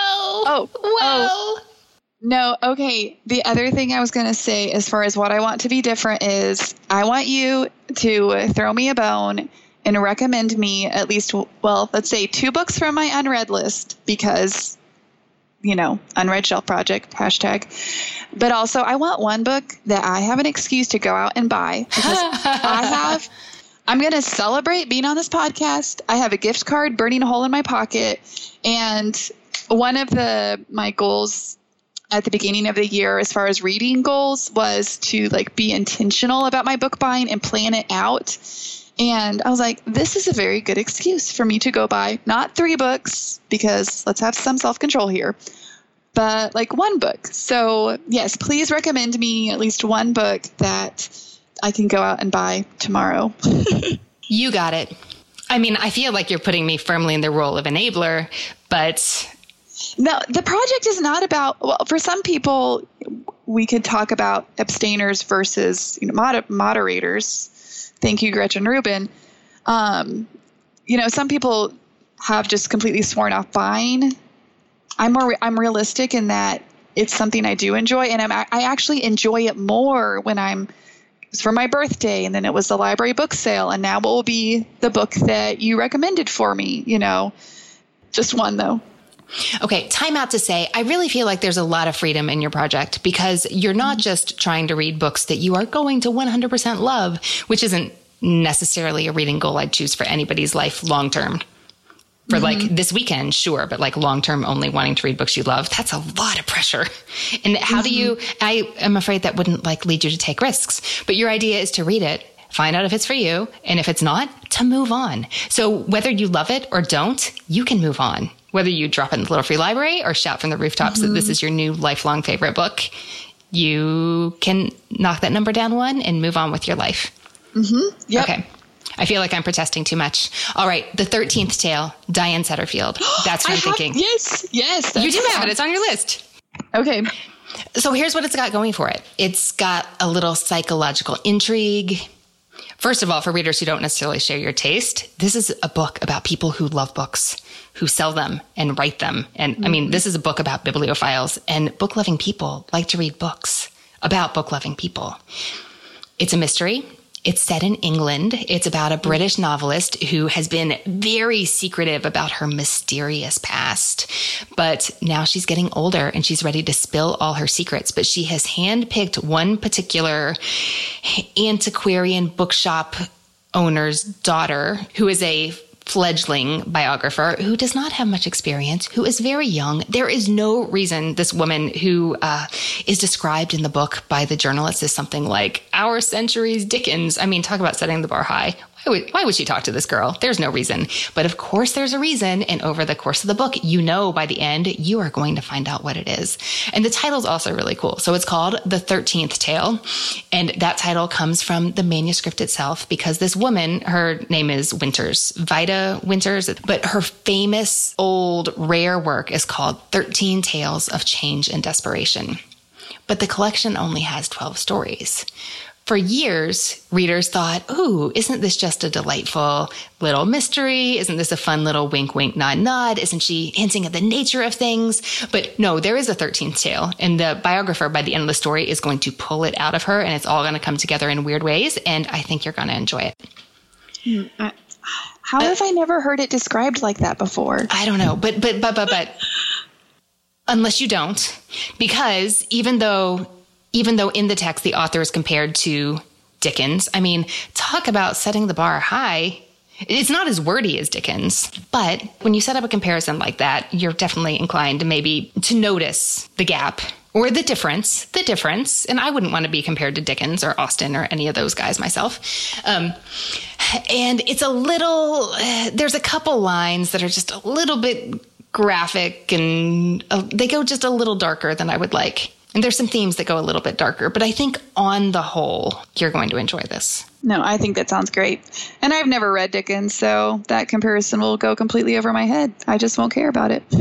Oh, Whoa. Oh. No, okay. The other thing I was going to say as far as what I want to be different is I want you to throw me a bone and recommend me at least, well, let's say two books from my unread list because, you know, Unread Shelf Project, hashtag. But also I want one book that I have an excuse to go out and buy because I have, I'm going to celebrate being on this podcast. I have a gift card burning a hole in my pocket. And one of the, my goals at the beginning of the year, as far as reading goals, was to like be intentional about my book buying and plan it out. And I was like, this is a very good excuse for me to go buy not three books, because let's have some self-control here, but like one book. So yes, please recommend me at least one book that I can go out and buy tomorrow. You got it. I mean, I feel like you're putting me firmly in the role of enabler, but... No, the project is not about, well, for some people, we could talk about abstainers versus, you know, moder- moderators. Thank you, Gretchen Rubin. Um, you know, some people have just completely sworn off buying. I'm more, I'm realistic in that it's something I do enjoy, and I'm, I actually enjoy it more when I'm, it's for my birthday, and then it was the library book sale, and now it will be the book that you recommended for me, you know, just one though. Okay, time out to say, I really feel like there's a lot of freedom in your project because you're not just trying to read books that you are going to one hundred percent love, which isn't necessarily a reading goal I'd choose for anybody's life long term. For mm-hmm. like this weekend, sure, but like long term only wanting to read books you love, that's a lot of pressure. And how mm-hmm. do you, I am afraid that wouldn't like lead you to take risks, but your idea is to read it, find out if it's for you, and if it's not, to move on. So whether you love it or don't, you can move on. Whether you drop it in the Little Free Library or shout from the rooftops mm-hmm. that this is your new lifelong favorite book, you can knock that number down one and move on with your life. Mm-hmm. Yep. Okay. I feel like I'm protesting too much. All right. The thirteenth Tale, Diane Setterfield. That's what I'm have, thinking. Yes. Yes. You do have it. It's on your list. Okay. So here's what it's got going for it. It's got a little psychological intrigue. First of all, for readers who don't necessarily share your taste, this is a book about people who love books, who sell them and write them. And mm-hmm. I mean, this is a book about bibliophiles, and book-loving people like to read books about book-loving people. It's a mystery. It's set in England. It's about a British novelist who has been very secretive about her mysterious past. But now she's getting older and she's ready to spill all her secrets. But she has handpicked one particular antiquarian bookshop owner's daughter, who is a fledgling biographer who does not have much experience, who is very young. There is no reason this woman who uh, is described in the book by the journalist as something like our century's Dickens. I mean, talk about setting the bar high. Why would, why would she talk to this girl? There's no reason. But of course there's a reason. And over the course of the book, you know, by the end, you are going to find out what it is. And the title's also really cool. So it's called The thirteenth Tale. And that title comes from the manuscript itself because this woman, her name is Winters, Vida Winters, but her famous old rare work is called thirteen Tales of Change and Desperation. But the collection only has twelve stories. For years, readers thought, ooh, isn't this just a delightful little mystery? Isn't this a fun little wink, wink, nod, nod? Isn't she hinting at the nature of things? But no, there is a thirteenth tale. And the biographer, by the end of the story, is going to pull it out of her. And it's all going to come together in weird ways. And I think you're going to enjoy it. Hmm, I, how uh, have I never heard it described like that before? I don't know. But, but, but, but, but, unless you don't. Because even though even though in the text the author is compared to Dickens. I mean, talk about setting the bar high. It's not as wordy as Dickens, but when you set up a comparison like that, you're definitely inclined to maybe to notice the gap or the difference, the difference. And I wouldn't want to be compared to Dickens or Austen or any of those guys myself. Um, and it's a little, uh, there's a couple lines that are just a little bit graphic and uh, they go just a little darker than I would like. And there's some themes that go a little bit darker, but I think on the whole, you're going to enjoy this. No, I think that sounds great. And I've never read Dickens, so that comparison will go completely over my head. I just won't care about it.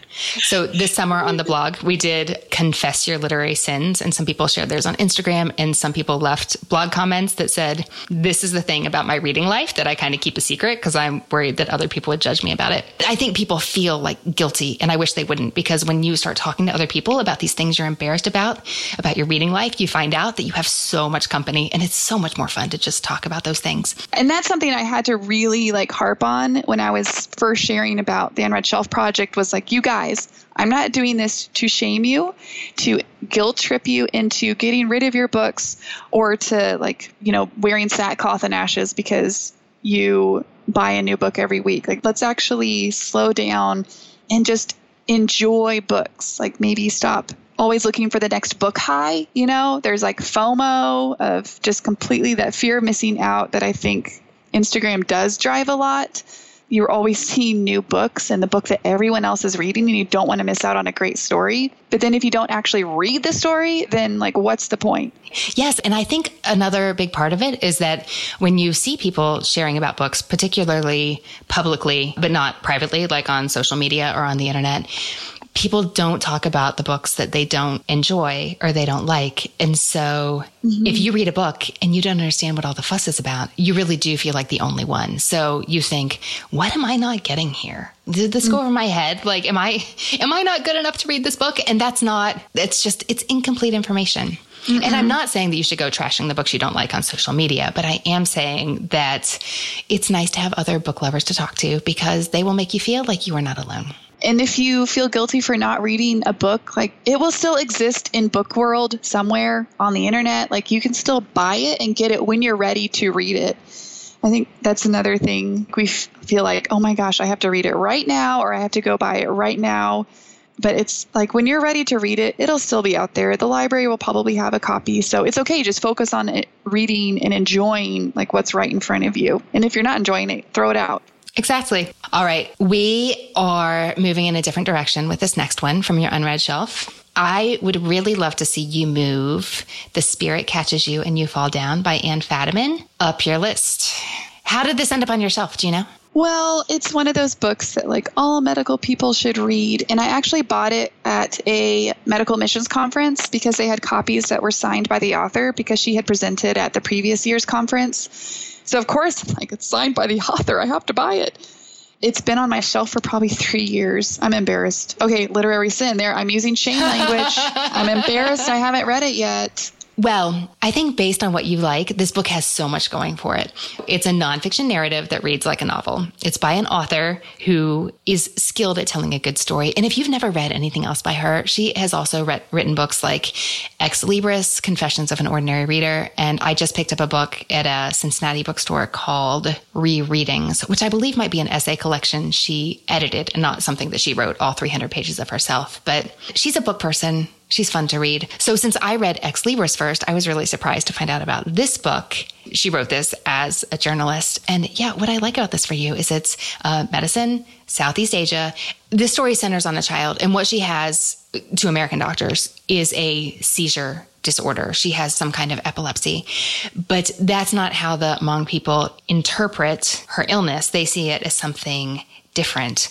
So this summer on the blog, we did Confess Your Literary Sins, and some people shared theirs on Instagram, and some people left blog comments that said, this is the thing about my reading life that I kind of keep a secret because I'm worried that other people would judge me about it. I think people feel like guilty, and I wish they wouldn't, because when you start talking to other people about these things you're embarrassed about, about your reading life, you find out that you have so much company, and it's so much more fun to just talk about those things. And that's something I had to really like harp on when I was first sharing about the Unread Shelf Project was like, you guys, I'm not doing this to shame you, to guilt trip you into getting rid of your books or to like, you know, wearing sackcloth and ashes because you buy a new book every week. Like, let's actually slow down and just enjoy books. Like maybe stop always looking for the next book high, you know, there's like FOMO of just completely that fear of missing out that I think Instagram does drive a lot. You're always seeing new books and the book that everyone else is reading and you don't want to miss out on a great story. But then if you don't actually read the story, then like, what's the point? Yes. And I think another big part of it is that when you see people sharing about books, particularly publicly, but not privately, like on social media or on the internet, people don't talk about the books that they don't enjoy or they don't like. And so mm-hmm. if you read a book and you don't understand what all the fuss is about, you really do feel like the only one. So you think, what am I not getting here? Did this go over my head? Like, am I, am I not good enough to read this book? And that's not, it's just, it's incomplete information. Mm-mm. And I'm not saying that you should go trashing the books you don't like on social media, but I am saying that it's nice to have other book lovers to talk to because they will make you feel like you are not alone. And if you feel guilty for not reading a book, like it will still exist in Book World somewhere on the internet. Like you can still buy it and get it when you're ready to read it. I think that's another thing. We f- feel like, oh my gosh, I have to read it right now or I have to go buy it right now. But it's like when you're ready to read it, it'll still be out there. The library will probably have a copy. So it's okay. Just focus on it, reading and enjoying like what's right in front of you. And if you're not enjoying it, throw it out. Exactly. All right. We are moving in a different direction with this next one from your unread shelf. I would really love to see you move The Spirit Catches You and You Fall Down by Anne Fadiman up your list. How did this end up on your shelf? Do you know? Well, it's one of those books that like all medical people should read. And I actually bought it at a medical missions conference because they had copies that were signed by the author because she had presented at the previous year's conference. So, of course, like it's signed by the author. I have to buy it. It's been on my shelf for probably three years. I'm embarrassed. Okay, literary sin there. I'm using shame language. I'm embarrassed. I haven't read it yet. Well, I think based on what you like, this book has so much going for it. It's a nonfiction narrative that reads like a novel. It's by an author who is skilled at telling a good story. And if you've never read anything else by her, she has also read, written books like Ex Libris, Confessions of an Ordinary Reader. And I just picked up a book at a Cincinnati bookstore called Rereadings, which I believe might be an essay collection she edited and not something that she wrote all three hundred pages of herself. But she's a book person. She's fun to read. So since I read Ex Libris first, I was really surprised to find out about this book. She wrote this as a journalist. And yeah, what I like about this for you is it's uh, medicine, Southeast Asia. This story centers on a child. And what she has to American doctors is a seizure disorder. She has some kind of epilepsy. But that's not how the Hmong people interpret her illness. They see it as something different.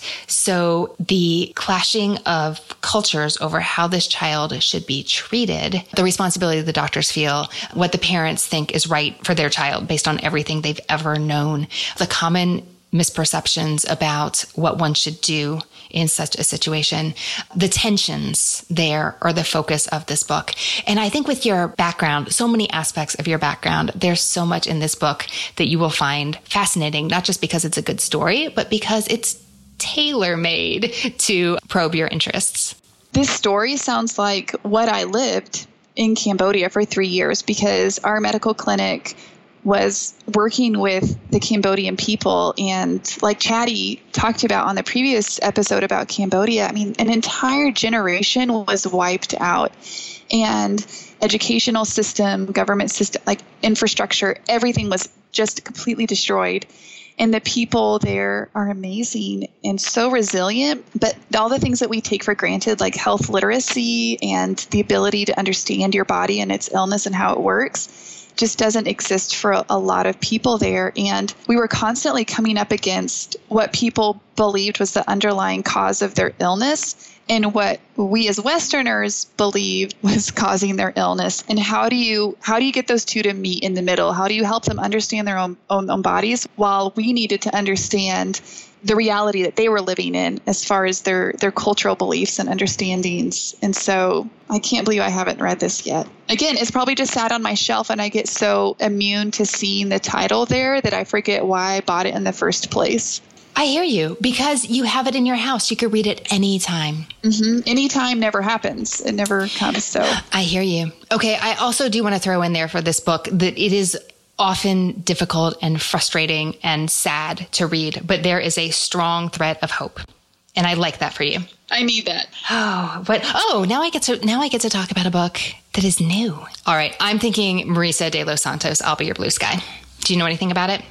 So the clashing of cultures over how this child should be treated, the responsibility the doctors feel, what the parents think is right for their child based on everything they've ever known, the common misperceptions about what one should do in such a situation. The tensions there are the focus of this book. And I think with your background, so many aspects of your background, there's so much in this book that you will find fascinating, not just because it's a good story, but because it's tailor-made to probe your interests. This story sounds like what I lived. in Cambodia for three years because our medical clinic was working with the Cambodian people. And like Chatty talked about on the previous episode about Cambodia, I mean, an entire generation was wiped out. And educational system, government system, like infrastructure, everything was just completely destroyed. And the people there are amazing and so resilient, but all the things that we take for granted, like health literacy and the ability to understand your body and its illness and how it works, just doesn't exist for a, a lot of people there. And we were constantly coming up against what people believed was the underlying cause of their illness and what we as Westerners believed was causing their illness. And how do you how do you get those two to meet in the middle? How do you help them understand their own own, own bodies while we needed to understand the reality that they were living in as far as their, their cultural beliefs and understandings. And so I can't believe I haven't read this yet. Again, it's probably just sat on my shelf and I get so immune to seeing the title there that I forget why I bought it in the first place. I hear you, because you have it in your house. You could read it anytime. Mm-hmm. Anytime never happens. It never comes. So I hear you. Okay. I also do want to throw in there for this book that it is often difficult and frustrating and sad to read, but there is a strong thread of hope. And I like that for you. I need that. Oh, but oh, now I get to now I get to talk about a book that is new. All right. I'm thinking Marisa de los Santos, I'll Be Your Blue Sky. Do you know anything about it?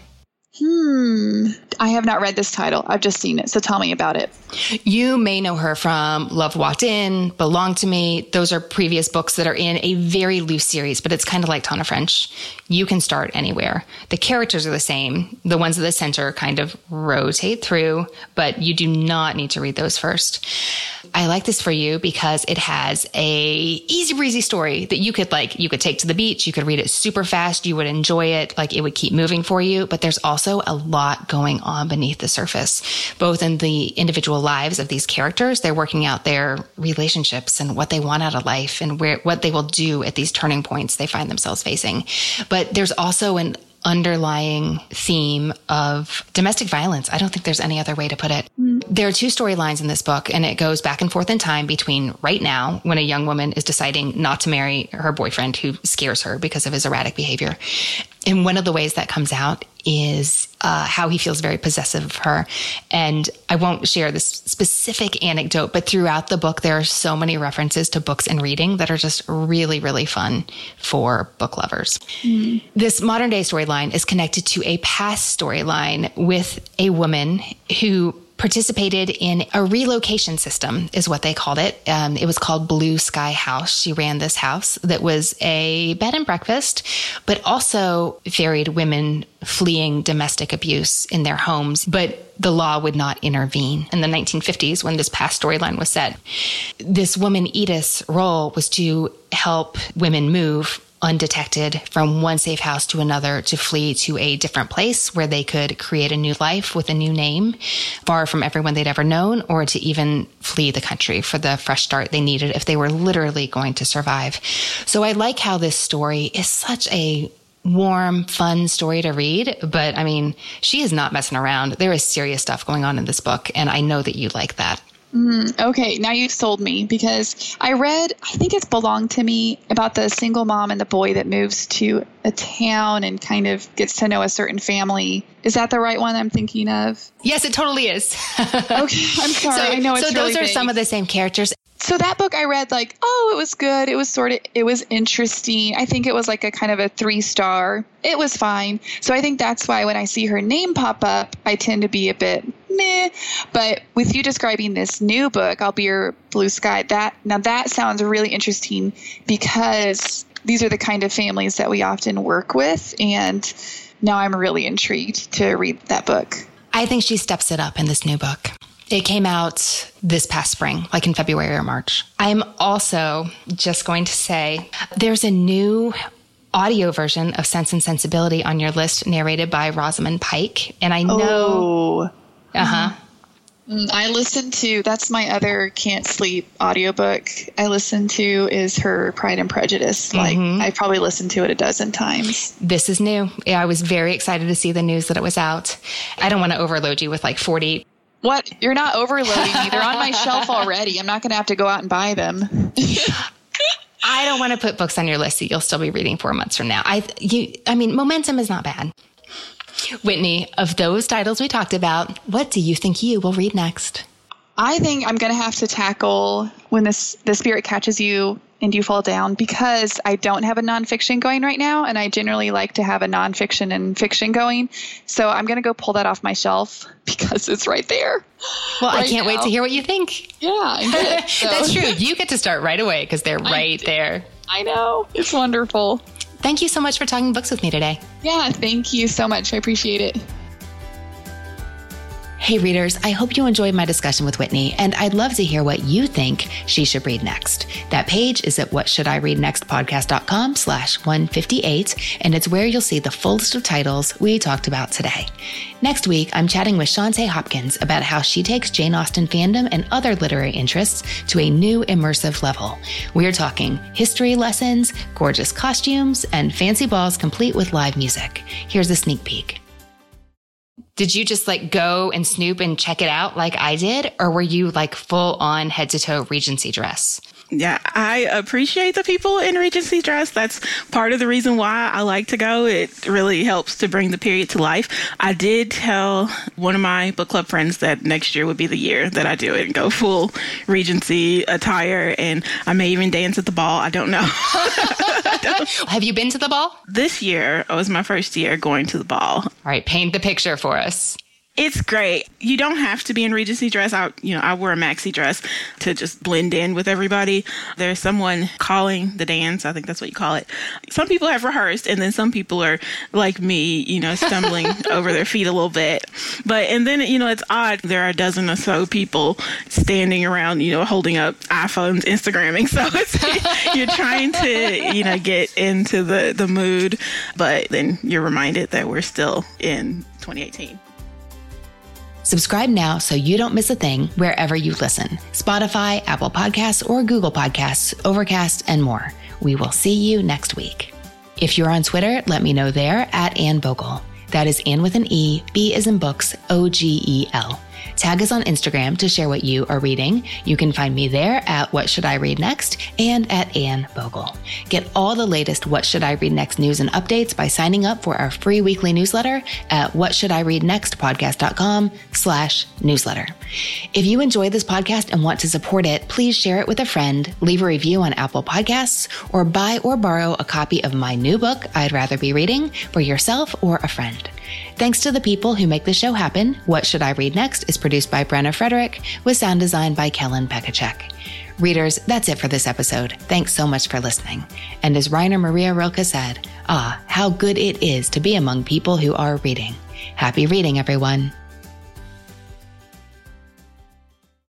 Hmm. I have not read this title. I've just seen it. So tell me about it. You may know her from Love Walked In, Belong to Me. Those are previous books that are in a very loose series, but it's kind of like Tana French. You can start anywhere. The characters are the same. The ones at the center kind of rotate through, but you do not need to read those first. I like this for you because it has a easy breezy story that you could like, you could take to the beach. You could read it super fast. You would enjoy it. Like it would keep moving for you, but there's also a lot going on beneath the surface, both in the individual lives of these characters. They're working out their relationships and what they want out of life and where, what they will do at these turning points they find themselves facing. But there's also an underlying theme of domestic violence. I don't think there's any other way to put it. Mm. There are two storylines in this book, and it goes back and forth in time between right now, when a young woman is deciding not to marry her boyfriend who scares her because of his erratic behavior. And one of the ways that comes out is uh, how he feels very possessive of her. And I won't share this specific anecdote, but throughout the book, there are so many references to books and reading that are just really, really fun for book lovers. Mm. This modern day storyline is connected to a past storyline with a woman who participated in a relocation system, is what they called it. Um, it was called Blue Sky House. She ran this house that was a bed and breakfast, but also ferried women fleeing domestic abuse in their homes. But the law would not intervene. In the nineteen fifties, when this past storyline was set, this woman, Edith's role was to help women move undetected from one safe house to another to flee to a different place where they could create a new life with a new name, far from everyone they'd ever known, or to even flee the country for the fresh start they needed if they were literally going to survive. So I like how this story is such a warm, fun story to read. But I mean, she is not messing around. There is serious stuff going on in this book, and I know that you like that. Mm, okay, now you've sold me, because I read, I think it's Belong to Me, about the single mom and the boy that moves to a town and kind of gets to know a certain family. Is that the right one I'm thinking of? Yes, it totally is. Okay, I'm sorry. So, I know it's So really those are big. some of the same characters. So that book I read, like, oh, it was good. It was sort of, it was interesting. I think it was like a kind of a three star. It was fine. So I think that's why when I see her name pop up, I tend to be a bit meh. But with you describing this new book, I'll Be Your Blue Sky, that, now that sounds really interesting, because these are the kind of families that we often work with. And now I'm really intrigued to read that book. I think she steps it up in this new book. It came out this past spring, like in February or March. I'm also just going to say there's a new audio version of Sense and Sensibility on your list, narrated by Rosamund Pike. And I know... Oh. Uh-huh. I listen to, that's my other can't sleep audiobook I listen to, is her Pride and Prejudice. Like, mm-hmm. I probably listened to it a dozen times. This is new. Yeah, I was very excited to see the news that it was out. I don't want to overload you with like forty... What? You're not overloading me. They're on my shelf already. I'm not going to have to go out and buy them. I don't want to put books on your list that you'll still be reading four months from now. I, you, I mean, momentum is not bad. Whitney, of those titles we talked about, what do you think you will read next? I think I'm going to have to tackle When this, the Spirit Catches You and You Fall Down, because I don't have a nonfiction going right now, and I generally like to have a nonfiction and fiction going. So I'm going to go pull that off my shelf because it's right there. Well, right I can't now. wait to hear what you think. Yeah, I did, so. That's true. You get to start right away because they're right there. I know. It's wonderful. Thank you so much for talking books with me today. Yeah, thank you so much. I appreciate it. Hey readers, I hope you enjoyed my discussion with Whitney, and I'd love to hear what you think she should read next. That page is at whatshouldireadnextpodcast.com slash 158, and it's where you'll see the full list of titles we talked about today. Next week, I'm chatting with Shantae Hopkins about how she takes Jane Austen fandom and other literary interests to a new immersive level. We're talking history lessons, gorgeous costumes, and fancy balls complete with live music. Here's a sneak peek. Did you just like go and snoop and check it out like I did? Or were you like full on head to toe Regency dress? Yeah, I appreciate the people in Regency dress. That's part of the reason why I like to go. It really helps to bring the period to life. I did tell one of my book club friends that next year would be the year that I do it and go full Regency attire. And I may even dance at the ball. I don't know. I don't. Have you been to the ball? This year was my first year going to the ball. All right, paint the picture for us. It's great. You don't have to be in Regency dress. I, you know, I wear a maxi dress to just blend in with everybody. There's someone calling the dance. I think that's what you call it. Some people have rehearsed, and then some people are like me, you know, stumbling over their feet a little bit. But, and then, you know, it's odd. There are a dozen or so people standing around, you know, holding up iPhones, Instagramming. So it's, you're trying to, you know, get into the, the mood, but then you're reminded that we're still in twenty eighteen. Subscribe now so you don't miss a thing wherever you listen. Spotify, Apple Podcasts, or Google Podcasts, Overcast, and more. We will see you next week. If you're on Twitter, let me know there at Anne Bogel. That is Anne with an E, B as in books, O G E L. Tag us on Instagram to share what you are reading. You can find me there at What Should I Read Next and at Anne Bogel. Get all the latest What Should I Read Next news and updates by signing up for our free weekly newsletter at whatshouldireadnextpodcast.com slash newsletter. If you enjoy this podcast and want to support it, please share it with a friend, leave a review on Apple Podcasts, or buy or borrow a copy of my new book, I'd Rather Be Reading, for yourself or a friend. Thanks to the people who make the show happen, What Should I Read Next is produced by Brenna Frederick with sound design by Kellen Pekacek. Readers, that's it for this episode. Thanks so much for listening. And as Rainer Maria Rilke said, ah, how good it is to be among people who are reading. Happy reading, everyone.